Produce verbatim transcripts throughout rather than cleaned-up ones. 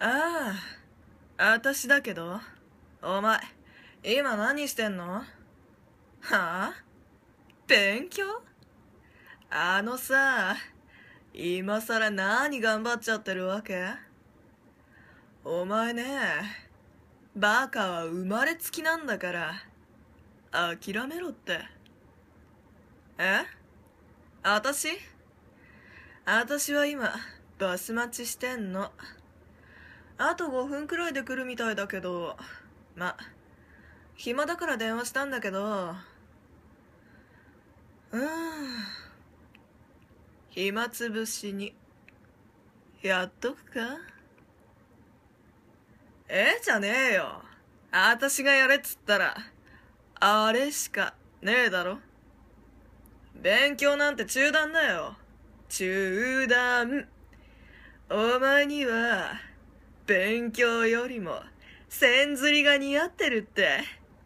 ああ、あたしだけど、お前、今何してんの？はあ？勉強？あのさ、今さら何頑張っちゃってるわけ？お前ね、バカは生まれつきなんだから、諦めろって。え？あたし？あたしは今、バス待ちしてんの。あとごふんくらいで来るみたいだけど、ま、暇だから電話したんだけど、うーん。暇つぶしに、やっとくか？ええじゃねえよ。あたしがやれっつったら、あれしかねえだろ。勉強なんて中断だよ。中断。お前には、勉強よりも、線ずりが似合ってるって。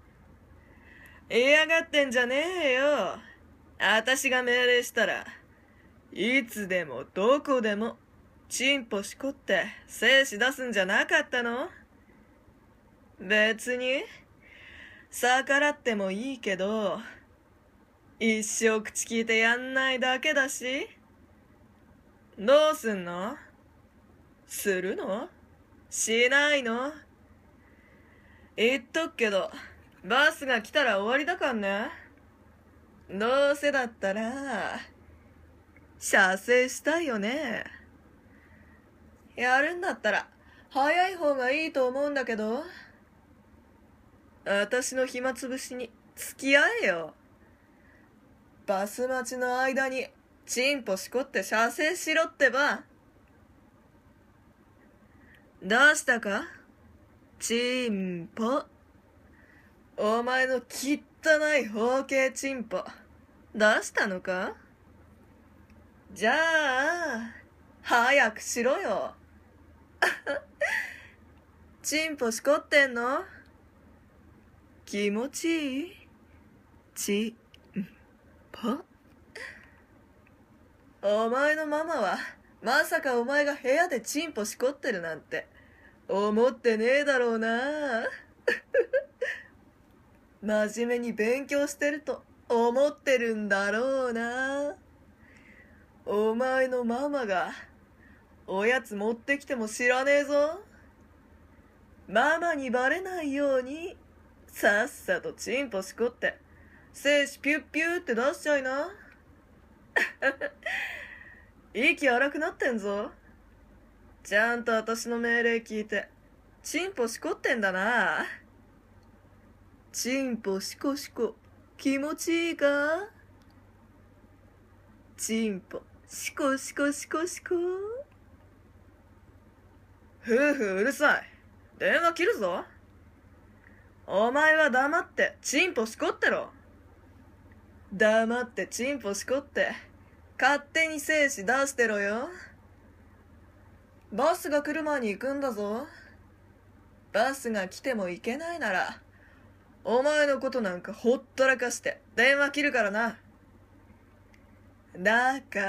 嫌がってんじゃねえよ。あたしが命令したら、いつでもどこでも、チンポしこって精子出すんじゃなかったの？別に、逆らってもいいけど、一生口聞いてやんないだけだし。どうすんの？するの？しないの？言っとくけど、バスが来たら終わりだかんね。どうせだったら、射精したいよね。やるんだったら、早い方がいいと思うんだけど。私の暇つぶしに付き合えよ。バス待ちの間に、チンポしこって射精しろってば。どうしたか？チンポ。お前の汚い包茎チンポ、出したのか？じゃあ、早くしろよ。チンポしこってんの？気持ちいい？チンポ。お前のママは、まさかお前が部屋でチンポしこってるなんて、思ってねえだろうな。真面目に勉強してると思ってるんだろうな。お前のママが、おやつ持ってきても知らねえぞ。ママにバレないように、さっさとチンポしこって、精子ピュッピューって出しちゃいな。息荒くなってんぞ。ちゃんと私の命令聞いて、チンポしこってんだな。チンポしこしこ、気持ちいいか？チンポ、しこしこしこしこ。夫婦うるさい。電話切るぞ。お前は黙ってチンポしこってろ。黙ってチンポしこって、勝手に精子出してろよ。バスが来る前に行くんだぞ。バスが来ても行けないなら、お前のことなんかほったらかして電話切るからな。だから、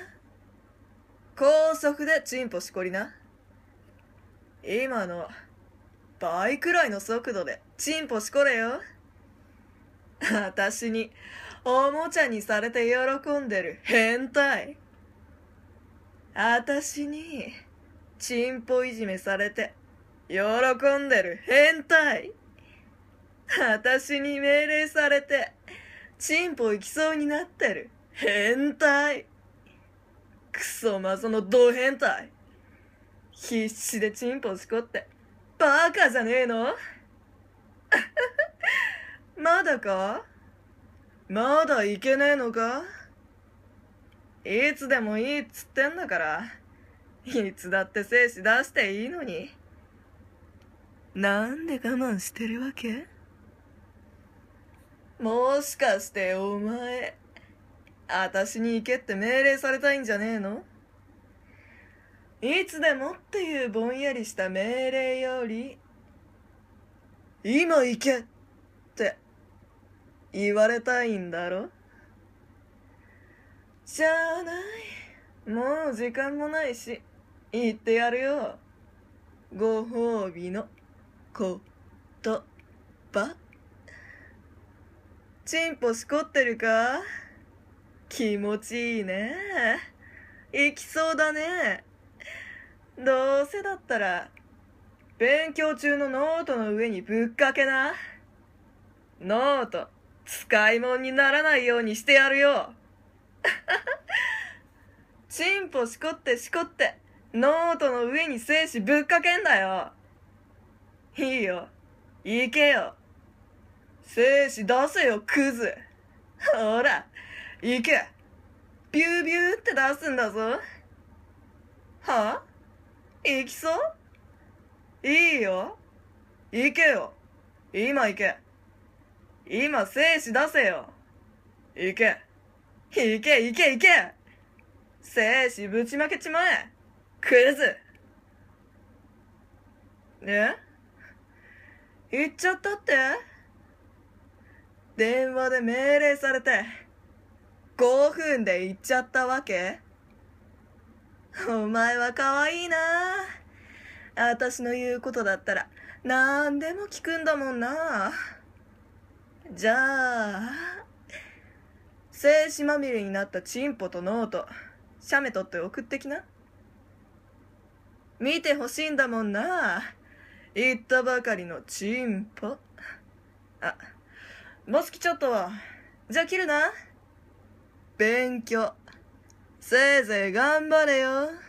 高速でチンポしこりな。今の、倍くらいの速度でチンポしこれよ。あたしに、おもちゃにされて喜んでる変態。あたしに、チンポいじめされて、喜んでる変態。あたしに命令されて、チンポ行きそうになってる変態。クソマゾのド変態。必死でチンポしこって、バカじゃねえの？まだか？まだいけねえのか？いつでもいいっつってんだから、いつだって精子出していいのに。なんで我慢してるわけ？もしかしてお前、あたしに行けって命令されたいんじゃねえの？いつでもっていうぼんやりした命令より、今行けって言われたいんだろ？しゃあない。もう時間もないし、言ってやるよ。 ご褒美の言葉。チンポしこってるか？気持ちいいね。行きそうだね。どうせだったら勉強中のノートの上にぶっかけな。ノート使い物にならないようにしてやるよ。チンポしこってしこってノートの上に精子ぶっかけんだよ。いいよ、行けよ。精子出せよクズ。ほら行け。ビュービューって出すんだぞ。は？行きそう？いいよ、行けよ。今行け。今精子出せよ。行け行け行け行け。精子ぶちまけちまえクズ。え？行っちゃったって？電話で命令されてごふんで行っちゃったわけ？お前は可愛いな。私の言うことだったら何でも聞くんだもんな。じゃあ精子まみれになったチンポとノート写メ撮って送ってきな。見てほしいんだもんな、言ったばかりのチンポ。あ、ボス来ちゃったわ。じゃあ切るな。勉強せいぜい頑張れよ。